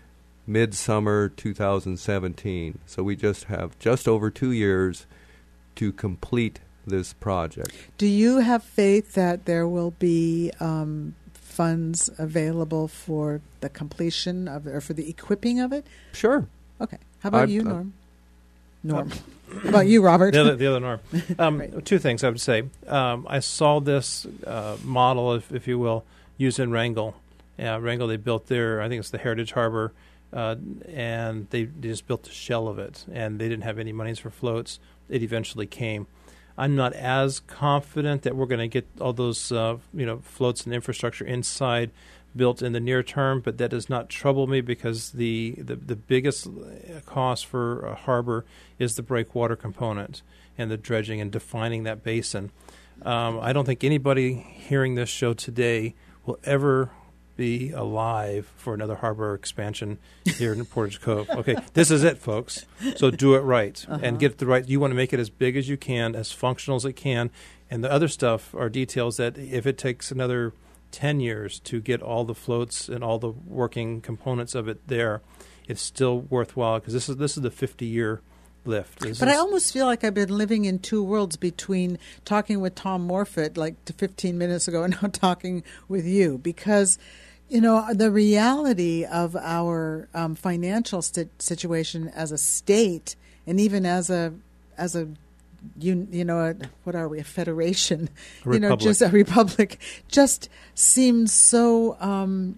midsummer two thousand seventeen. So we just have just over two years to complete this project. Do you have faith that there will be um, funds available for the completion of, or for the equipping of it? Sure. Okay. How about I- you, uh, Norm? Norm. How about you, Robert? The other, the other norm. Um, Right. Two things I would say. Um, I saw this uh, model, if, if you will, used in Wrangell. Uh, Wrangell, they built their, I think it's the Heritage Harbor, uh, and they, they just built the shell of it, and they didn't have any monies for floats. It eventually came. I'm not as confident that we're going to get all those uh, you know floats and infrastructure inside built in the near term, but that does not trouble me because the, the, the biggest cost for a harbor is the breakwater component and the dredging and defining that basin. Um, I don't think anybody hearing this show today will ever be alive for another harbor expansion here in Portage Cove. Okay, this is it, folks. So do it right Uh-huh. and get the right. You want to make it as big as you can, as functional as it can, and the other stuff are details that if it takes another ten years to get all the floats and all the working components of it there, it's still worthwhile because this is this is the fifty year lift. This But is, I almost feel like I've been living in two worlds between talking with Tom Morfitt like to fifteen minutes ago and now talking with you because, you know, the reality of our um, financial st- situation as a state and even as a as a you you know a, what are we a federation A you know republic. just a republic just seems so um,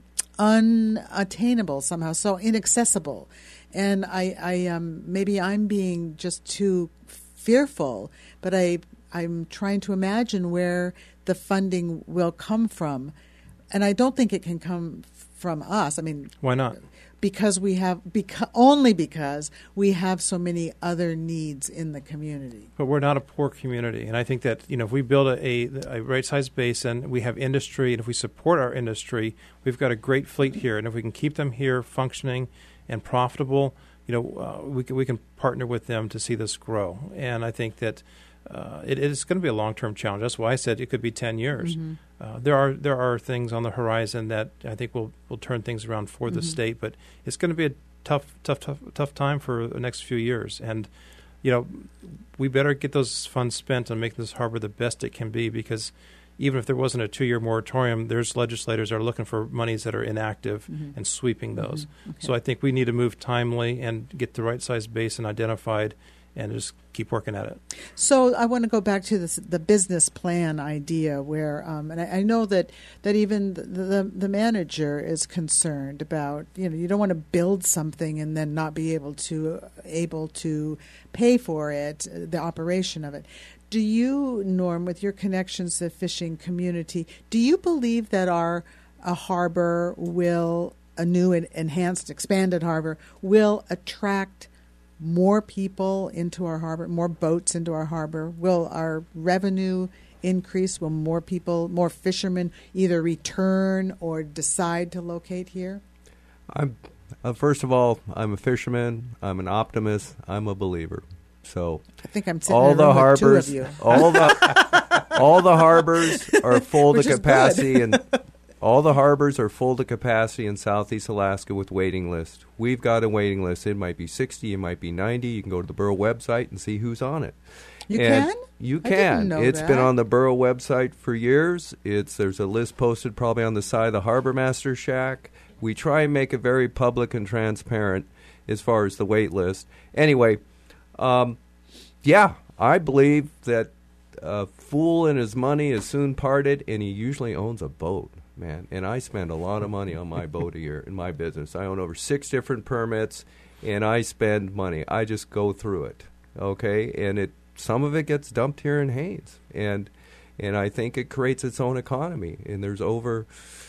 unattainable somehow, so inaccessible. And I, I um, maybe I'm being just too fearful, but I, I'm trying to imagine where the funding will come from. And I don't think it can come from us. I mean, why not? because we have, beca- only because we have so many other needs in the community. But we're not a poor community, and I think that you know if we build a, a, a right-sized basin, we have industry, and if we support our industry, we've got a great fleet here, and if we can keep them here functioning and profitable, you know, uh, we can we can partner with them to see this grow. And I think that uh, it, it is going to be a long-term challenge. That's why I said it could be ten years. Mm-hmm. Uh, there are there are things on the horizon that I think will will turn things around for the Mhm. state, but it's going to be a tough tough tough tough time for the next few years. And you know, we better get those funds spent on making this harbor the best it can be, because even if there wasn't a two-year moratorium, there's legislators that are looking for monies that are inactive Mhm. and sweeping those. Mhm. Okay. So I think we need to move timely and get the right-sized basin identified and just keep working at it. So I want to go back to this, the business plan idea, where, um, and I, I know that, that even the, the the manager is concerned about, you know, you don't want to build something and then not be able to able to pay for it, uh, the operation of it. Do you, Norm, with your connections to the fishing community, do you believe that our a harbor will, a new and enhanced, expanded harbor, will attract more people into our harbor, more boats into our harbor? Will our revenue increase? Will more people, more fishermen either return or decide to locate here? I'm uh, first of all, I'm a fisherman. I'm an optimist. I'm a believer. So I think I'm sitting all in a the room with two harbors, of you. all the all the harbors are full Which to is capacity, and all the harbors are full to capacity in Southeast Alaska with waiting lists. We've got a waiting list. It might be sixty, it might be ninety. You can go to the borough website and see who's on it. You And can? You I can. didn't know It's that. been on the borough website for years. It's there's a list posted probably on the side of the harbor master shack. We try and make it very public and transparent as far as the wait list. Anyway, um, yeah, I believe that a fool and his money is soon parted, and he usually owns a boat, man. And I spend a lot of money on my boat a year in my business. I own over six different permits, and I spend money. I just go through it, okay? And it some of it gets dumped here in Haines, and and I think it creates its own economy. And there's over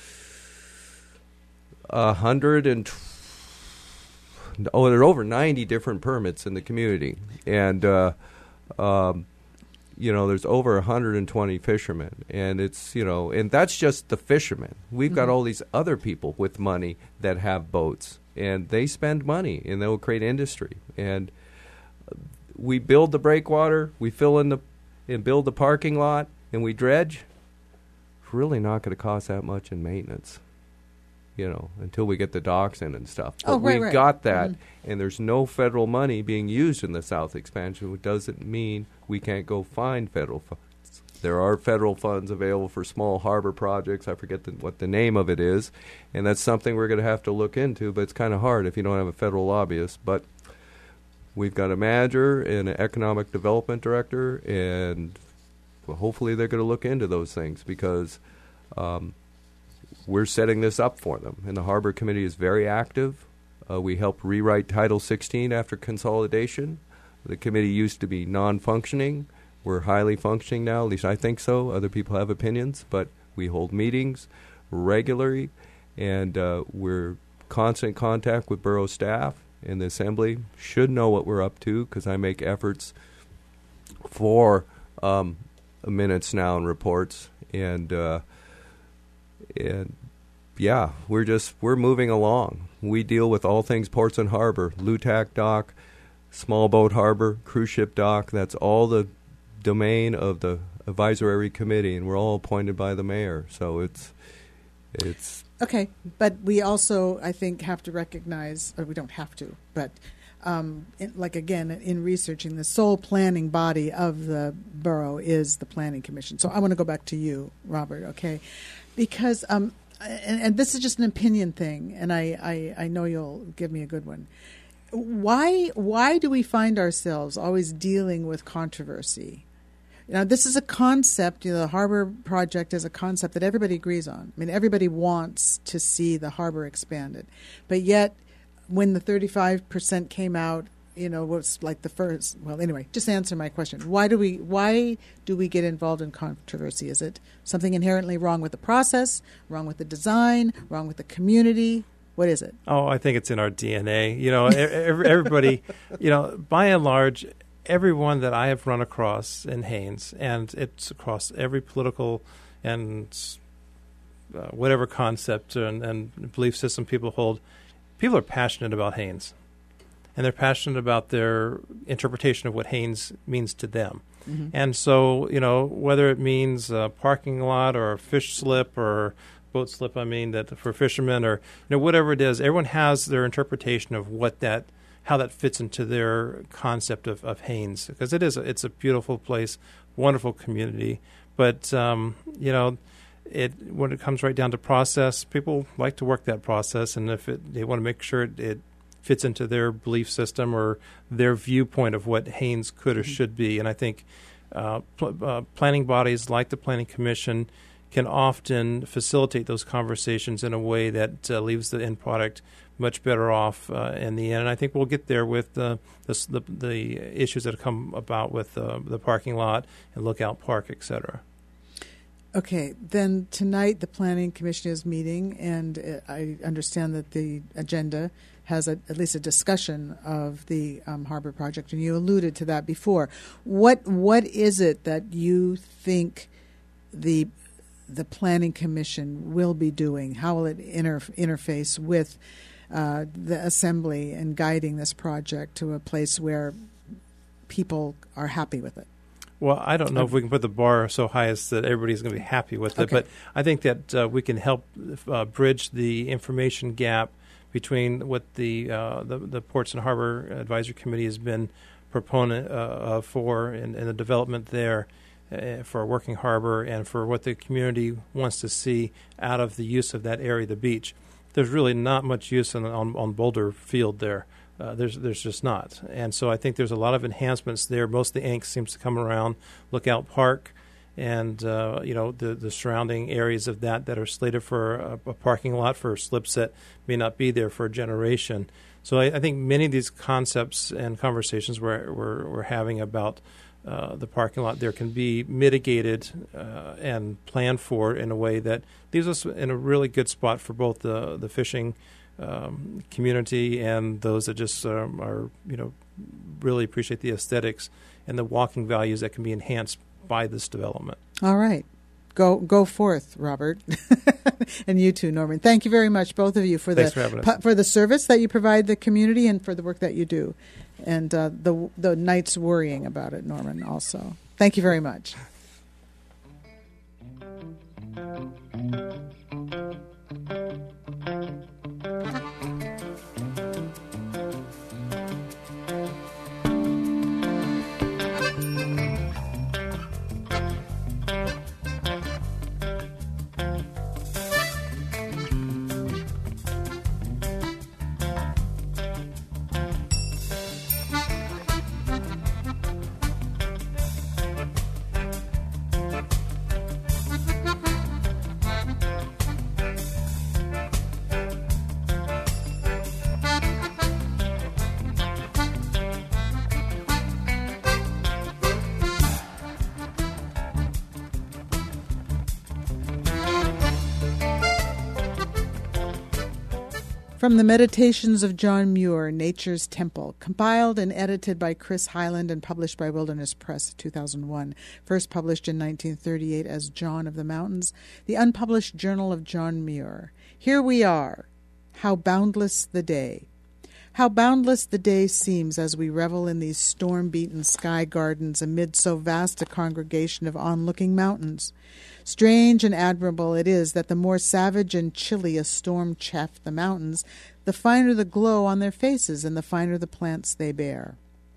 a hundred and oh, there are over ninety different permits in the community, and uh, um, you know, there's over one hundred twenty fishermen, and it's, you know, and that's just the fishermen. We've got Mhm. all these other people with money that have boats, and they spend money, and they'll create industry. And we build the breakwater, we fill in the and build the parking lot, and we dredge. It's really not going to cost that much in maintenance, you know, until we get the docks in and stuff. But Oh, right, we right. got that, Mhm. and there's no federal money being used in the South expansion, which doesn't mean we can't go find federal funds. There are federal funds available for small harbor projects. I forget the, what the name of it is, and that's something we're going to have to look into, but it's kind of hard if you don't have a federal lobbyist. But we've got a manager and an economic development director, and well, hopefully they're going to look into those things because um, we're setting this up for them. And the Harbor Committee is very active. Uh, we helped rewrite Title sixteen after consolidation. The committee used to be non-functioning. We're highly functioning now, at least I think so. Other people have opinions, but we hold meetings regularly, and uh, we're constant contact with borough staff, and the assembly should know what we're up to because I make efforts for um, minutes now and reports, and uh, and yeah, we're just we're moving along. We deal with all things ports and harbor, L U T A C dock, small boat harbor, cruise ship dock. That's all the domain of the advisory committee, and we're all appointed by the mayor. So it's it's Okay, but we also, I think, have to recognize, or we don't have to, but um, in, like again, in researching, the sole planning body of the borough is the Planning Commission. So I want to go back to you, Robert, okay? Because, um, and, and this is just an opinion thing, and I, I, I know you'll give me a good one. Why, why do we find ourselves always dealing with controversy? Now, this is a concept, you know, the harbor project is a concept that everybody agrees on. I mean, everybody wants to see the harbor expanded. But yet, when the thirty-five percent came out, you know, was like the first, well, anyway, just answer my question. Why do we, why do we get involved in controversy? Is it something inherently wrong with the process, wrong with the design, wrong with the community? What is it? Oh, I think it's in our D N A. You know, every, everybody, you know, by and large, everyone that I have run across in Haines, and it's across every political and uh, whatever concept and, and belief system people hold, people are passionate about Haines. And they're passionate about their interpretation of what Haines means to them. Mm-hmm. And so, you know, whether it means a parking lot or a fish slip or boat slip, I mean, that for fishermen or, you know, whatever it is, everyone has their interpretation of what that how that fits into their concept of, of Haines, because it is a, it's a beautiful place, wonderful community. But um, you know, it when it comes right down to process, people like to work that process, and if it, they want to make sure it, it fits into their belief system or their viewpoint of what Haines could or mm-hmm. should be. And I think uh, pl- uh, planning bodies like the Planning Commission can often facilitate those conversations in a way that uh, leaves the end product much better off uh, in the end. And I think we'll get there with uh, the, the the issues that have come about with uh, the parking lot and Lookout Park, et cetera. Okay, then tonight the Planning Commission is meeting, and uh, I understand that the agenda has a, at least a discussion of the um, harbor project, and you alluded to that before. What what is it that you think the the Planning Commission will be doing? How will it inter- interface with uh, the Assembly and guiding this project to a place where people are happy with it? Well, I don't know if we can put the bar so high as that everybody's going to be happy with it, Okay. but I think that uh, we can help uh, bridge the information gap between what the, uh, the the Ports and Harbor Advisory Committee has been proponent uh, uh, for in, in the development there uh, for a working harbor and for what the community wants to see out of the use of that area, the beach. There's really not much use on on, on Boulder Field there. Uh, there's there's just not. And so I think there's a lot of enhancements there. Most of the angst seems to come around Lookout Park and, uh, you know, the, the surrounding areas of that that are slated for a, a parking lot for slips that may not be there for a generation. So I, I think many of these concepts and conversations we're, we're, we're having about uh, the parking lot there can be mitigated uh, and planned for in a way that leaves us in a really good spot for both the, the fishing Um, community and those that just um, are, you know, really appreciate the aesthetics and the walking values that can be enhanced by this development. All right. Go go forth, Robert. And you too, Norman. Thank you very much, both of you, for Thanks the for having us. pu- for the service that you provide the community and for the work that you do, and uh, the the nights worrying about it, Norman. Also, thank you very much. From the Meditations of John Muir, Nature's Temple, compiled and edited by Chris Hyland and published by Wilderness Press, two thousand one. First published in nineteen thirty-eight as John of the Mountains, the unpublished Journal of John Muir. Here we are. How boundless the day. How boundless the day seems as we revel in these storm-beaten sky gardens amid so vast a congregation of onlooking mountains. Strange and admirable it is that the more savage and chilly a storm chafed the mountains, the finer the glow on their faces and the finer the plants they bear.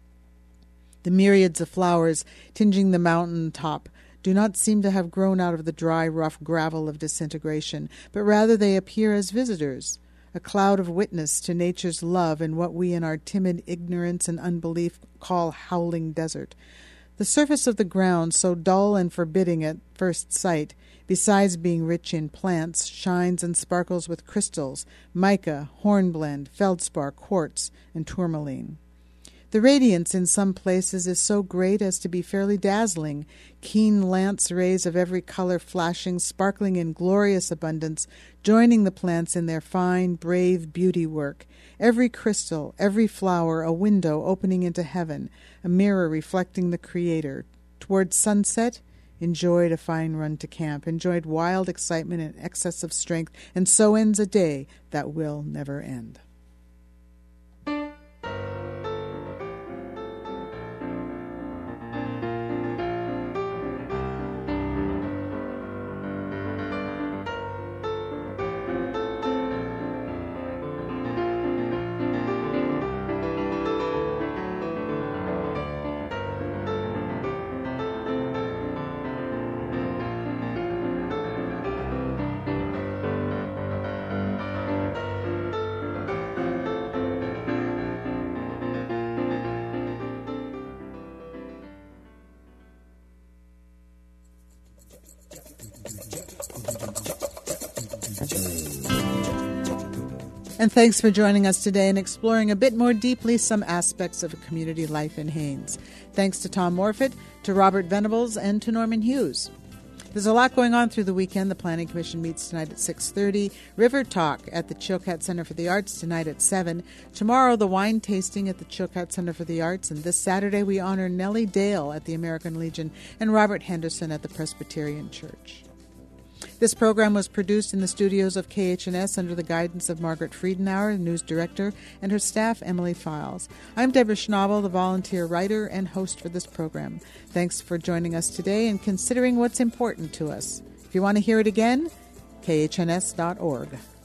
The myriads of flowers tinging the mountain top do not seem to have grown out of the dry, rough gravel of disintegration, but rather they appear as visitors, a cloud of witness to nature's love in what we in our timid ignorance and unbelief call howling desert. The surface of the ground, so dull and forbidding at first sight, besides being rich in plants, shines and sparkles with crystals, mica, hornblende, feldspar, quartz, and tourmaline. The radiance in some places is so great as to be fairly dazzling, keen lance rays of every color flashing, sparkling in glorious abundance, joining the plants in their fine, brave beauty work, every crystal, every flower a window opening into heaven, a mirror reflecting the Creator. Towards sunset, enjoyed a fine run to camp, enjoyed wild excitement and excess of strength, and so ends a day that will never end. And thanks for joining us today and exploring a bit more deeply some aspects of community life in Haines. Thanks to Tom Morfitt, to Robert Venables, and to Norman Hughes. There's a lot going on through the weekend. The Planning Commission meets tonight at six thirty. River Talk at the Chilkat Center for the Arts tonight at seven. Tomorrow, the wine tasting at the Chilkat Center for the Arts. And this Saturday, we honor Nellie Dale at the American Legion and Robert Henderson at the Presbyterian Church. This program was produced in the studios of K H N S under the guidance of Margaret Friedenauer, news director, and her staff, Emily Files. I'm Deborah Schnabel, the volunteer writer and host for this program. Thanks for joining us today and considering what's important to us. If you want to hear it again, K H N S dot org.